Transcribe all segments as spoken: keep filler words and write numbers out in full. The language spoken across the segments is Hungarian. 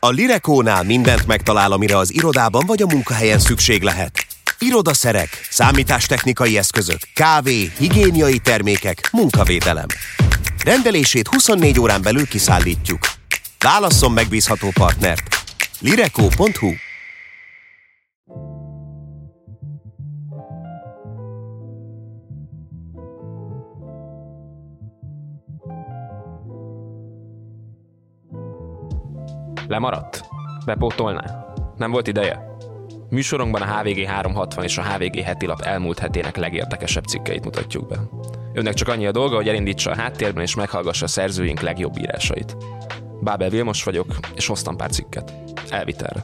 A Lirekónál mindent megtalál, amire az irodában vagy a munkahelyen szükség lehet. Irodaszerek, számítástechnikai eszközök, kávé, higiéniai termékek, munkavédelem. Rendelését huszonnégy órán belül kiszállítjuk. Válasszon megbízható partnert. lirekó pont hu. Lemaradt? Bepótolná? Nem volt ideje? Műsorunkban a há vé gé háromszázhatvan és a há vé gé heti lap elmúlt hetének legérdekesebb cikkeit mutatjuk be. Önnek csak annyi a dolga, hogy elindítsa a háttérben és meghallgassa a szerzőink legjobb írásait. Bábel Vilmos vagyok, és hoztam pár cikket. Elvitelre.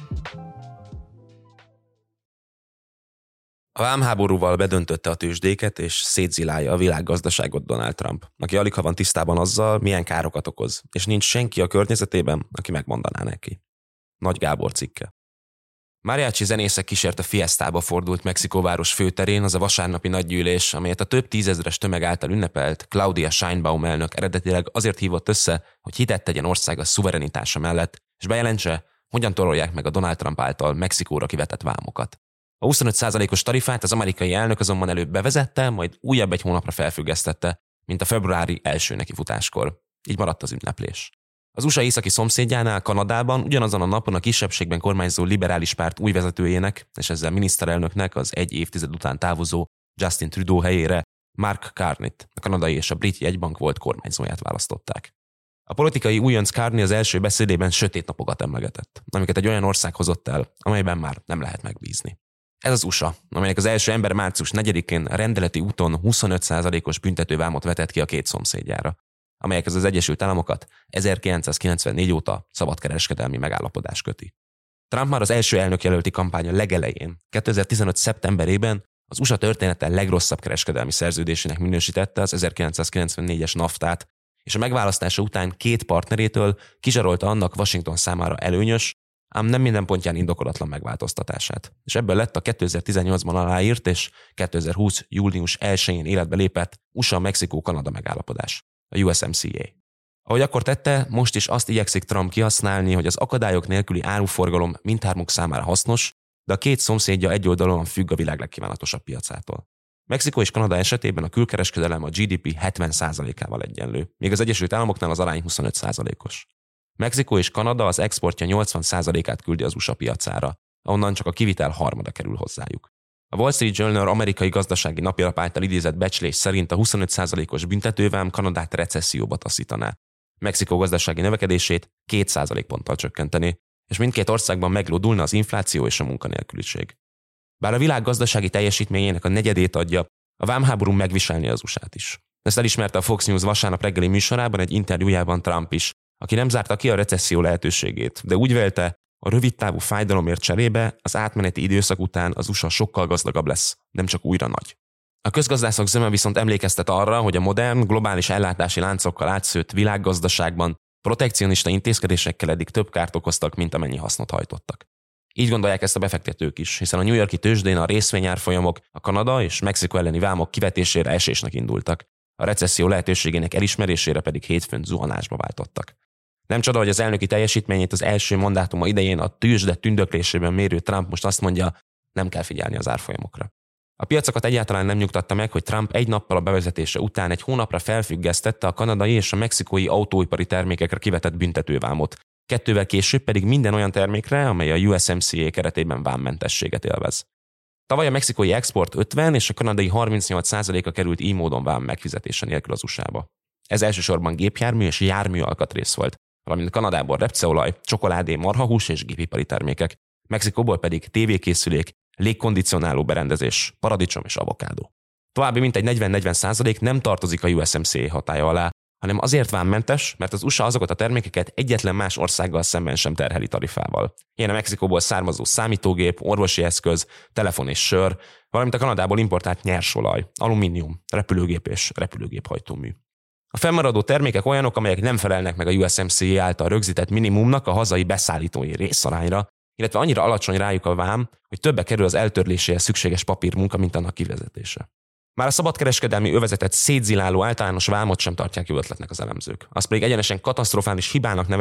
A vámháborúval bedöntötte a tőzsdéket, és szétzilálja a világgazdaságot Donald Trump, aki aligha van tisztában azzal, milyen károkat okoz, és nincs senki a környezetében, aki megmondaná neki. Nagy Gábor cikke. Mariachi zenészek kísérte Fiestába fordult Mexikóváros főterén az a vasárnapi nagygyűlés, amelyet a több tízezres tömeg által ünnepelt Claudia Sheinbaum elnök eredetileg azért hívott össze, hogy hitet tegyen országa szuverenitása mellett, és bejelentse, hogyan torolják meg a Donald Trump által Mexikóra kivetett vámokat. A huszonöt százalékos tarifát az amerikai elnök azonban előbb bevezette, majd újabb egy hónapra felfüggesztette, mint a februári első nekifutáskor. Így maradt az ünneplés. Az u es á északi szomszédjánál, Kanadában ugyanazon a napon a kisebbségben kormányzó liberális párt új vezetőjének, és ezzel miniszterelnöknek az egy évtized után távozó Justin Trudeau helyére Mark Carney-t, a kanadai és a brit jegybank volt kormányzóját választották. A politikai újonc Carney az első beszédében sötét napokat emlegetett, amiket egy olyan ország hozott el, amelyben már nem lehet megbízni. Ez az u es á, amelynek az első ember március negyedikén rendeleti úton huszonöt százalékos büntetővámot vetett ki a két szomszédjára, amelyekhez az Egyesült Államokat ezerkilencszázkilencvennégy óta szabadkereskedelmi megállapodás köti. Trump már az első elnökjelölti kampánya legelején, kétezer-tizenöt szeptemberében az u es á története legrosszabb kereskedelmi szerződésének minősítette az ezerkilencszázkilencvennégyes naftát, és a megválasztása után két partnerétől kizsarolta annak Washington számára előnyös, ám nem minden pontján indokolatlan megváltoztatását. És ebből lett a kétezer-tizennyolcban aláírt és kétezer-húsz július elsején életbe lépett u es á-Mexikó-Kanada megállapodás, a u es em cé á. Ahogy akkor tette, most is azt igyekszik Trump kihasználni, hogy az akadályok nélküli áruforgalom mindhármuk számára hasznos, de a két szomszédja egyoldalúan függ a világ legkívánatosabb piacától. Mexikó és Kanada esetében a külkereskedelem a gé dé pé hetven százalékával egyenlő, míg az Egyesült Államoknál az arány huszonöt százalékos. Mexikó és Kanada az exportja nyolcvan százalékát küldi az u es á piacára, ahonnan csak a kivitel harmada kerül hozzájuk. A Wall Street Journal amerikai gazdasági napilap által idézett becslés szerint a huszonöt százalékos büntetővám Kanadát recesszióba taszítaná. Mexikó gazdasági növekedését két százalékponttal csökkenteni, és mindkét országban meglódulna az infláció és a munkanélküliség. Bár a világ gazdasági teljesítményének a negyedét adja, a vámháború megviselni az u es á-t is. Ezt elismerte a Fox News vasárnap reggeli műsorában egy interjújában Trump is, aki nem zárta ki a recesszió lehetőségét, de úgy vélte, a rövidtávú fájdalomért cserébe az átmeneti időszak után az u es á sokkal gazdagabb lesz, nem csak újra nagy. A közgazdászok zöme viszont emlékeztet arra, hogy a modern, globális ellátási láncokkal átszőtt világgazdaságban protekcionista intézkedésekkel eddig több kárt okoztak, mint amennyi hasznot hajtottak. Így gondolják ezt a befektetők is, hiszen a New York-i tőzsdén a részvényárfolyamok a Kanada és Mexikó elleni vámok kivetésére esésnek indultak, a recesszió lehetőségének elismerésére pedig hétfőn zuhanásba váltottak. Nem csoda, hogy az elnöki teljesítményét az első mandátuma idején a tőzsde tündöklésében mérő Trump most azt mondja, nem kell figyelni az árfolyamokra. A piacokat egyáltalán nem nyugtatta meg, hogy Trump egy nappal a bevezetése után egy hónapra felfüggesztette a kanadai és a mexikói autóipari termékekre kivetett büntetővámot, kettővel később pedig minden olyan termékre, amely a u es em cé á keretében vámmentességet élvez. Tavaly a mexikói export ötven és a kanadai harmincnyolc százaléka került így módon vám megfizetése nélkül az u es á-ba. Ez elsősorban gépjármű és jármű alkatrész volt, valamint Kanadából repceolaj, csokoládé, marhahús és gépipari termékek, Mexikóból pedig tévékészülék, légkondicionáló berendezés, paradicsom és avokádó. További mintegy negyven-negyven százalék nem tartozik a u es em cé á hatálya alá, hanem azért vámmentes, mert az u es á azokat a termékeket egyetlen más országgal szemben sem terheli tarifával. Ilyen a Mexikóból származó számítógép, orvosi eszköz, telefon és sör, valamint a Kanadából importált nyersolaj, alumínium, repülőgép és repülőgéphajtómű. A fennmaradó termékek olyanok, amelyek nem felelnek meg a u es em cé á által rögzített minimumnak a hazai beszállítói részarányra, illetve annyira alacsony rájuk a vám, hogy többe kerül az eltörléséhez szükséges papírmunka, mint annak kivezetése. Már a szabadkereskedelmi övezetet szétziláló általános vámot sem tartják jó ötletnek az elemzők. Azt pedig egyenesen katasztrofális hibának nevezik,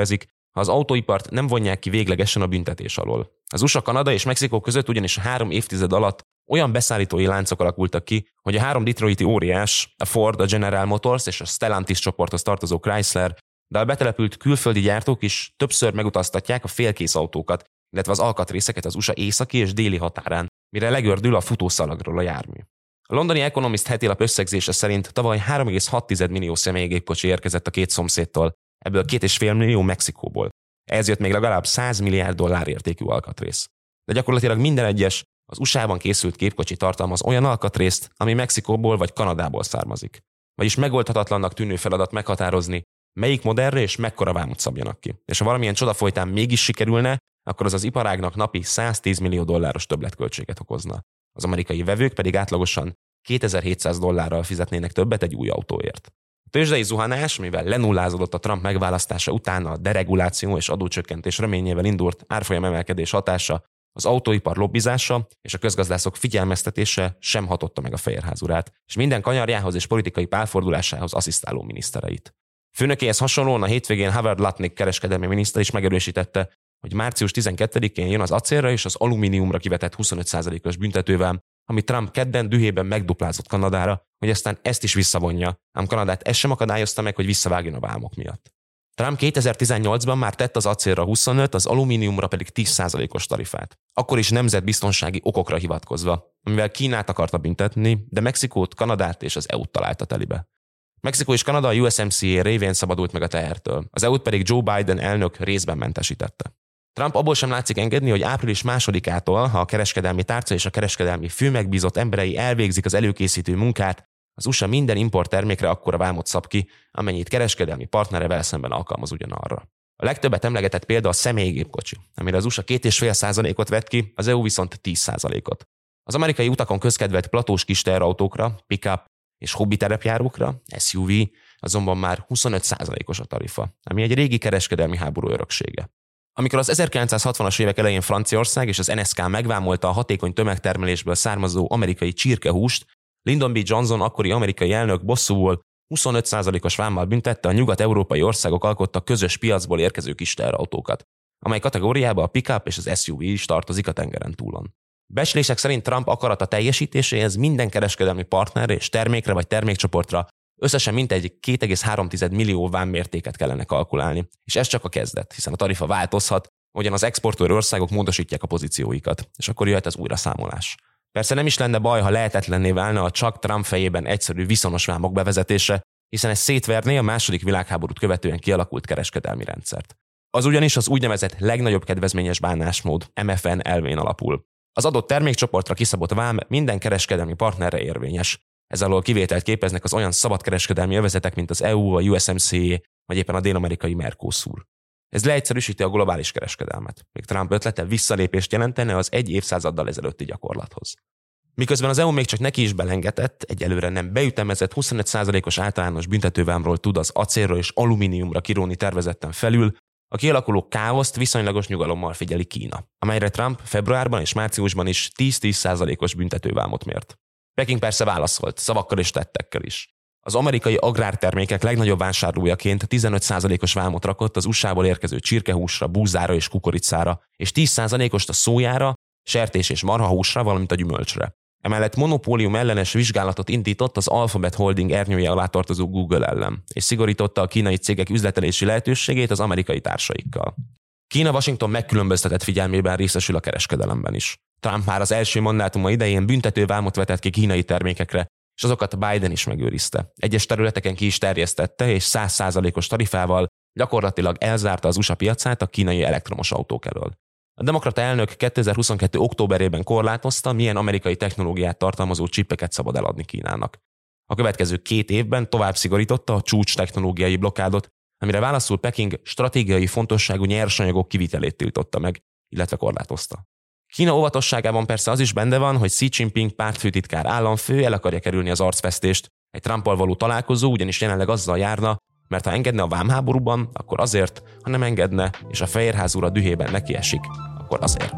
ha az autóipart nem vonják ki véglegesen a büntetés alól. Az u es á, Kanada és Mexikó között ugyanis a három évtized alatt olyan beszállítói láncok alakultak ki, hogy a három detroiti óriás, a Ford, a General Motors és a Stellantis csoporthoz tartozó Chrysler, de a betelepült külföldi gyártók is többször megutaztatják a félkész autókat, illetve az alkatrészeket az u es á északi és déli határán, mire legördül a futószalagról a jármű. A londoni Economist hetilap összegzése szerint tavaly három egész hat millió személygépkocsi érkezett a két szomszédtól, ebből két egész öt millió Mexikóból. Ehhez jött még legalább száz milliárd dollár értékű alkatrész. De gyakorlatilag minden egyes az u es á-ban készült gépkocsi tartalmaz olyan alkatrészt, ami Mexikóból vagy Kanadából származik. Vagyis megoldhatatlannak tűnő feladat meghatározni, melyik modellre és mekkora vámot szabjanak ki. És ha valamilyen csoda folytán mégis sikerülne, akkor az az iparágnak napi száztíz millió dolláros többletköltséget okozna. Az amerikai vevők pedig átlagosan kétezer-hétszáz dollárral fizetnének többet egy új autóért. A tőzsdei zuhanás, mivel lenullázódott a Trump megválasztása után a dereguláció és adócsökkentés reményével indult árfolyam emelkedés hatása, az autóipar lobbizása és a közgazdászok figyelmeztetése sem hatotta meg a Fehérház-urát, és minden kanyarjához és politikai pálfordulásához asszisztáló minisztereit. Főnökéhez hasonlóan a hétvégén Howard Lutnick kereskedelmi miniszter is megerősítette, hogy március tizenkettedikén jön az acélra és az alumíniumra kivetett huszonöt százalékos büntetővám, ami Trump kedden dühében megduplázott Kanadára, hogy aztán ezt is visszavonja, ám Kanadát ez sem akadályozta meg, hogy visszavágjon a vámok miatt. Trump kétezer-tizennyolcban már tett az acélra huszonöt, az alumíniumra pedig tíz százalékos tarifát. Akkor is nemzetbiztonsági okokra hivatkozva, amivel Kínát akarta büntetni, de Mexikót, Kanadát és az é u-t találta telibe. Mexikó és Kanada a u es em cé á révén szabadult meg a tehertől, az é u-t pedig Joe Biden elnök részben mentesítette. Trump abból sem látszik engedni, hogy április másodikától, ha a kereskedelmi tárca és a kereskedelmi főmegbízott emberei elvégzik az előkészítő munkát, az u es á minden import termékre akkora vámot szab ki, amennyit kereskedelmi partnere vele szemben alkalmaz ugyanarra. A legtöbbet emlegetett példa a személygépkocsi, amire az u es á két egész öt százalékot vett ki, az é u viszont tíz százalékot. Az amerikai utakon közkedvelt platós kis teherautókra, pick-up és hobbi terepjárókra, es u vé, azonban már huszonöt százalékos a tarifa, ami egy régi kereskedelmi háború öröksége. Amikor az ezerkilencszázhatvanas évek elején Franciaország és az en es ká megvámolta a hatékony tömegtermelésből származó amerikai csirkehúst, Lyndon B. Johnson akkori amerikai elnök bosszúból huszonöt százalékos vámmal büntette a nyugat-európai országok alkotta közös piacból érkező kis teherautókat, amely kategóriába a pick-up és az es u vé is tartozik a tengeren túlon. Becslések szerint Trump akarata teljesítéséhez minden kereskedelmi partnerre és termékre vagy termékcsoportra összesen mintegy két egész három millió vámmértéket kellene kalkulálni, és ez csak a kezdet, hiszen a tarifa változhat, ahogyan az exportőr országok módosítják a pozícióikat, és akkor jöhet az újraszámolás. Persze nem is lenne baj, ha lehetetlenné válna a csak Trump fejében egyszerű viszonos vámok bevezetése, hiszen ez szétverné a második világháborút követően kialakult kereskedelmi rendszert. Az ugyanis az úgynevezett legnagyobb kedvezményes bánásmód em ef en elvén alapul. Az adott termékcsoportra kiszabott vám minden kereskedelmi partnerre érvényes. Ez alól kivételt képeznek az olyan szabadkereskedelmi övezetek, mint az é u, a u es em cé á, vagy éppen a dél-amerikai Mercosur. Ez leegyszerűsíti a globális kereskedelmet, míg Trump ötlete visszalépést jelentene az egy évszázaddal ezelőtti gyakorlathoz. Miközben az é u még csak neki is belengetett, egyelőre nem beütemezett huszonöt százalékos általános büntetővámról tud az acélra és alumíniumra kiróni tervezetten felül, a kialakuló káoszt viszonylagos nyugalommal figyeli Kína, amelyre Trump februárban és márciusban is tíz-tíz százalékos büntetővámot mért. Peking persze válaszolt, szavakkal és tettekkel is. Az amerikai agrártermékek legnagyobb vásárlójaként tizenöt százalékos vámot rakott az u es á-ból érkező csirkehúsra, búzára és kukoricára, és tíz százalékost a szójára, sertés és marhahúsra, valamint a gyümölcsre. Emellett monopólium ellenes vizsgálatot indított az Alphabet Holding ernyője alá tartozó Google ellen, és szigorította a kínai cégek üzletelési lehetőségét az amerikai társaikkal. Kína Washington megkülönböztetett figyelmében részesül a kereskedelemben is. Trump már az első mandátuma idején büntetővámot vetett ki kínai termékekre, és azokat Biden is megőrizte. Egyes területeken ki is terjesztette, és száz százalékos tarifával gyakorlatilag elzárta az u es á piacát a kínai elektromos autók elől. A demokrata elnök kétezer-huszonkettő októberében korlátozta, milyen amerikai technológiát tartalmazó csippeket szabad eladni Kínának. A következő két évben tovább szigorította a csúcs technológiai blokkádot, amire válaszul Peking stratégiai fontosságú nyersanyagok kivitelét tiltotta meg, illetve korlátozta. Kína óvatosságában persze az is benne van, hogy Xi Jinping pártfőtitkár államfő el akarja kerülni az arcvesztést, egy Trumpal való találkozó ugyanis jelenleg azzal járna, mert ha engedne a vámháborúban, akkor azért, ha nem engedne, és a Fehérház ura dühében nekiesik, akkor azért.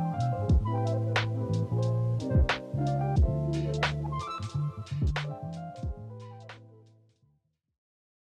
A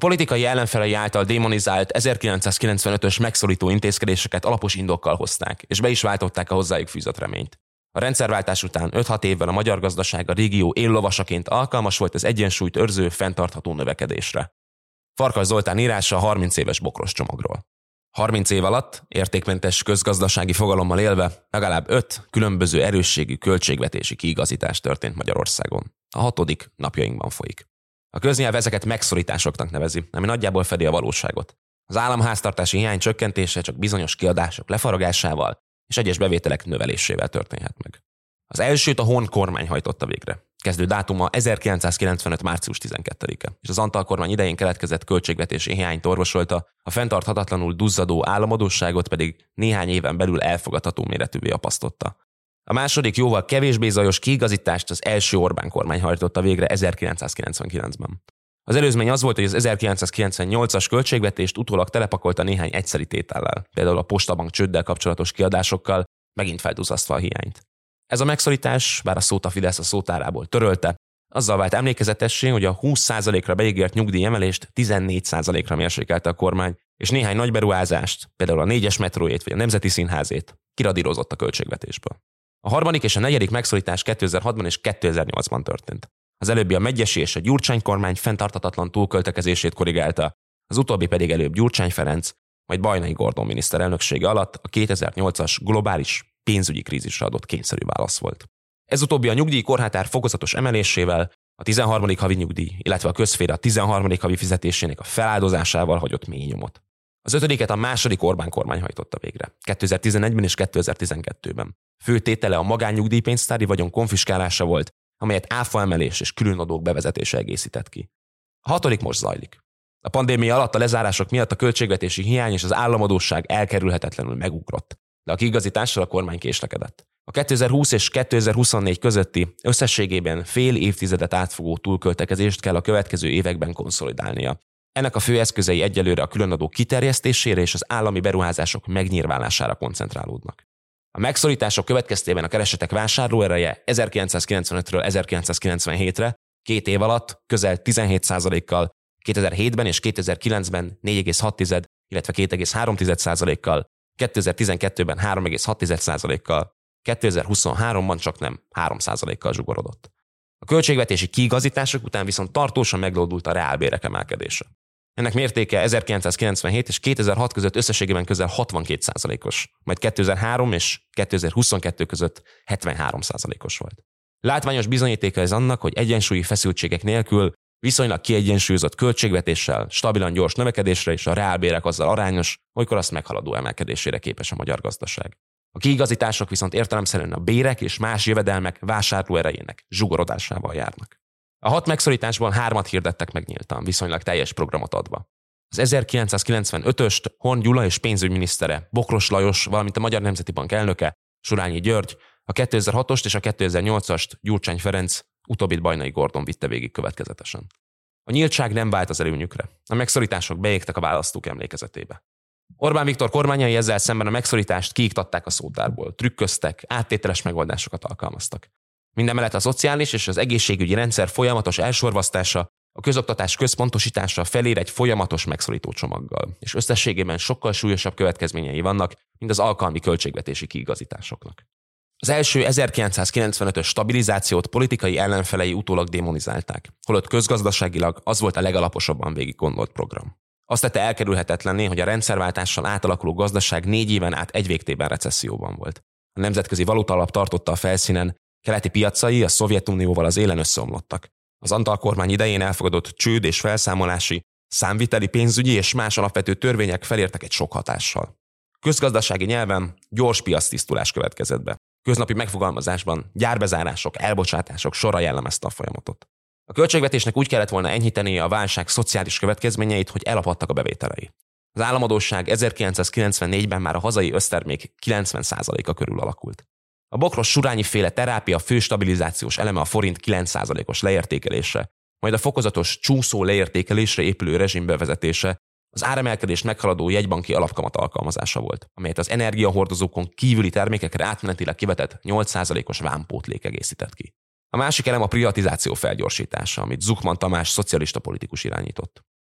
politikai ellenfelei által démonizált ezerkilencszázkilencvenötös megszorító intézkedéseket alapos indokkal hozták, és be is váltották a hozzájuk fűzött reményt. A rendszerváltás után öt-hat évvel a magyar gazdaság a régió éllovasaként alkalmas volt az egyensúlyt őrző, fenntartható növekedésre. Farkas Zoltán írása a harminc éves bokros csomagról. harminc év alatt, értékmentes közgazdasági fogalommal élve, legalább öt különböző erősségű költségvetési kiigazítás történt Magyarországon. A hatodik napjainkban folyik. A köznyelv ezeket megszorításoknak nevezi, ami nagyjából fedi a valóságot. Az államháztartási hiány csökkentése csak bizonyos kiadások lefaragásával és egyes bevételek növelésével történhet meg. Az elsőt a Horn kormány hajtotta végre. Kezdő dátuma ezerkilencszázkilencvenöt. március tizenkettedike, és az Antal kormány idején keletkezett költségvetési hiányt orvosolta, a fenntarthatatlanul duzzadó államadósságot pedig néhány éven belül elfogadható méretűvé apasztotta. A második jóval kevésbé zajos kiigazítást az első Orbán kormány hajtotta végre ezerkilencszázkilencvenkilencben. Az előzmény az volt, hogy az ezerkilencszázkilencvennyolcas költségvetést utólag telepakolta néhány egyszeri tétellel, például a Postabank csőddel kapcsolatos kiadásokkal, megint felduzzasztva a hiányt. Ez a megszorítás, bár a szót a Fidesz a szótárából törölte, azzal vált emlékezetessé, hogy a húsz százalékra beígért nyugdíjemelést tizennégy százalékra mérsékelte a kormány, és néhány nagy beruházást, például a négyes metrójét vagy a Nemzeti Színházét kiradírozott a költségvetésből. A harmadik és a negyedik megszorítás kétezer-hatban és kétezer-nyolcban történt. Az előbbi a Medgyessy és a Gyurcsány kormány fenntarthatatlan túlköltekezését korrigálta, az utóbbi pedig előbb Gyurcsány Ferenc, majd Bajnai Gordon miniszterelnöksége alatt a kétezer-nyolcas globális pénzügyi krízisre adott kényszerű válasz volt. Ez utóbbi a nyugdíjkorhatár fokozatos emelésével, a tizenharmadik havi nyugdíj, illetve a közszféra tizenharmadik havi fizetésének a feláldozásával hagyott mély nyomot. Az ötödiket a második Orbán kormány hajtotta végre, kétezer-tizenegyben és kétezer-tizenkettőben. Fő tétele a magánnyugdíjpénztári vagyon konfiskálása volt, amelyet áfaemelés és különadók bevezetése egészített ki. A hatodik most zajlik. A pandémia alatt a lezárások miatt a költségvetési hiány és az államadósság elkerülhetetlenül megugrott, de a kiigazítással a kormány késlekedett. A kétezer-húsz és kétezer-huszonnégy közötti összességében fél évtizedet átfogó túlköltekezést kell a következő években konszolidálnia. Ennek a fő eszközei egyelőre a különadók kiterjesztésére és az állami beruházások megnyírválására koncentrálódnak. A megszorítások következtében a keresetek vásárlóereje ezerkilencszázkilencvenötről ezerkilencszázkilencvenhétre két év alatt közel tizenhét százalékkal, kétezer-hétben és kétezer-kilencben négy egész hat, illetve két egész három százalékkal, kétezer-tizenkettőben három egész hat százalékkal, kétezer-huszonháromban csak nem három százalékkal zsugorodott. A költségvetési kiigazítások után viszont tartósan meglódult a reálbérek emelkedése. Ennek mértéke ezerkilencszázkilencvenhét és kétezer-hat között összességében közel hatvankét százalékos, majd kétezer-három és kétezer-huszonkettő között hetvenhárom százalékos volt. Látványos bizonyítéka ez annak, hogy egyensúlyi feszültségek nélkül viszonylag kiegyensúlyozott költségvetéssel, stabilan gyors növekedésre és a reálbérek azzal arányos, olykor azt meghaladó emelkedésére képes a magyar gazdaság. A kiigazítások viszont értelemszerűen a bérek és más jövedelmek vásárlóerejének zsugorodásával járnak. A hat megszorításban hármat hirdettek meg nyíltan, viszonylag teljes programot adva. Az ezerkilencszázkilencvenötöst Horn Gyula és pénzügyminisztere, Bokros Lajos, valamint a Magyar Nemzeti Bank elnöke, Surányi György, a kétezer-hatost és a kétezer-nyolcast Gyurcsány Ferenc, utóbbit Bajnai Gordon vitte végig következetesen. A nyíltság nem vált az előnyükre. A megszorítások beégtek a választók emlékezetébe. Orbán Viktor kormányai ezzel szemben a megszorítást kiiktatták a szótárból, trükköztek, áttételes megoldásokat alkalmaztak. Mindemellett a szociális és az egészségügyi rendszer folyamatos elsorvasztása, a közoktatás központosítása felér egy folyamatos megszorító csomaggal, és összességében sokkal súlyosabb következményei vannak, mint az alkalmi költségvetési kiigazításoknak. Az első ezerkilencszázkilencvenötös stabilizációt politikai ellenfelei utólag démonizálták, holott közgazdaságilag az volt a legalaposabban végig gondolt program. Azt tette elkerülhetetlenné, hogy a rendszerváltással átalakuló gazdaság négy éven át egy végtében recesszióban volt. A Nemzetközi Valutaalap tartotta a felszínen, keleti piacai a Szovjetunióval az élen összeomlottak. Az Antal kormány idején elfogadott csőd és felszámolási, számviteli, pénzügyi és más alapvető törvények felértek egy sok hatással. Közgazdasági nyelven gyors piactisztulás következett be. Köznapi megfogalmazásban gyárbezárások, elbocsátások sora jellemezte a folyamatot. A költségvetésnek úgy kellett volna enyhítenie a válság szociális következményeit, hogy elapadtak a bevételei. Az államadósság ezerkilencszázkilencvennégyben már a hazai össztermék kilencven százaléka körül alakult. A Bokros-Surányi féle terápia fő stabilizációs eleme a forint kilenc százalékos leértékelése, majd a fokozatos csúszó leértékelésre épülő rezsim bevezetése, az áremelkedést meghaladó jegybanki alapkamat alkalmazása volt, amelyet az energiahordozókon kívüli termékekre átmenetileg kivetett nyolc százalékos vámpótlék egészített ki. A másik elem a privatizáció felgyorsítása, amit Zuchman Tamás szocialista politikus irányított.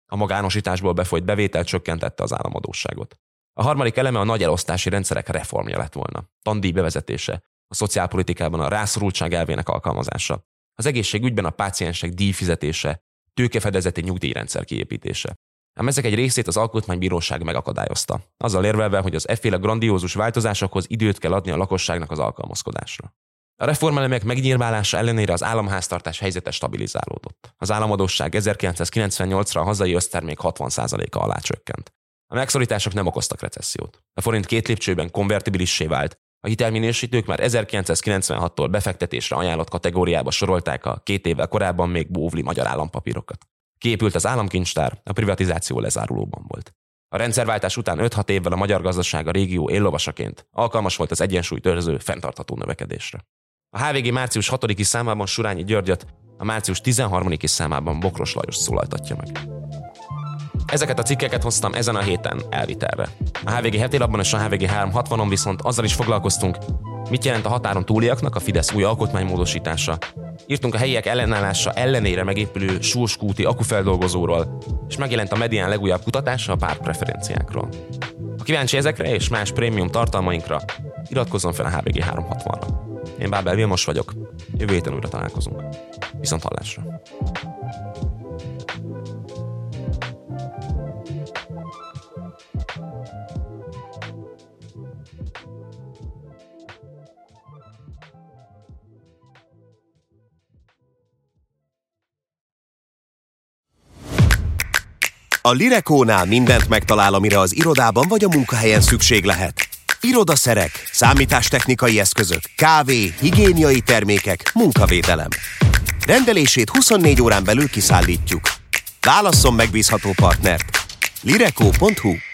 A magánosításból befolyt bevétel csökkentette az államadósságot. A harmadik eleme a nagy elosztási rendszerek reformja lett volna. Tandíj bevezetése, a szociálpolitikában a rászorultság elvének alkalmazása, az egészségügyben a páciensek díjfizetése, tőkefedezeti nyugdíjrendszer kiépítése. Ám ezek egy részét az alkotmánybíróság megakadályozta, azzal érvelve, hogy az efféle grandiózus változásokhoz időt kell adni a lakosságnak az alkalmazkodásra. A reformelemek megnyírválása ellenére az államháztartás helyzete stabilizálódott. Az államadósság ezerkilencszázkilencvennyolcra a hazai össztermék hatvan százaléka alá csökkent. A megszorítások nem okoztak recessziót. A forint két lépcsőben konvertibilissé vált, a hitelminősítők már ezerkilencszázkilencvenhattól befektetésre ajánlott kategóriába sorolták a két évvel korábban még bóvli magyar állampapírokat. Kiépült az államkincstár, a privatizáció lezárulóban volt. A rendszerváltás után öt-hat évvel a magyar gazdaság a régió éllovasaként alkalmas volt az egyensúlyt őrző, fenntartható növekedésre. A há vé gé március hatodiki számában Surányi Györgyöt, a március tizenharmadiki számában Bokros Lajos szólaltatja meg. Ezeket a cikkeket hoztam ezen a héten elvitelre. A há vé gé hetilapban és a há vé gé háromszázhatvanon viszont azzal is foglalkoztunk, mit jelent a határon túliaknak a Fidesz új alkotmánymódosítása. Írtunk a helyiek ellenállása ellenére megépülő Surs-kúti akufeldolgozóról, és megjelent a Medián legújabb kutatása a pártpreferenciákról. Ha kíváncsi ezekre és más prémium tartalmainkra, iratkozzon fel a há vé gé háromszázhatvanra. Én Bábel Vilmos vagyok, jövő héten újra találkozunk. Viszont hallásra! A Lirekónál mindent megtalál, amire az irodában vagy a munkahelyen szükség lehet. Irodaszerek, számítástechnikai eszközök, kávé, higiéniai termékek, munkavédelem. Rendelését huszonnégy órán belül kiszállítjuk. Válasszon megbízható partnert. lirekó pont hu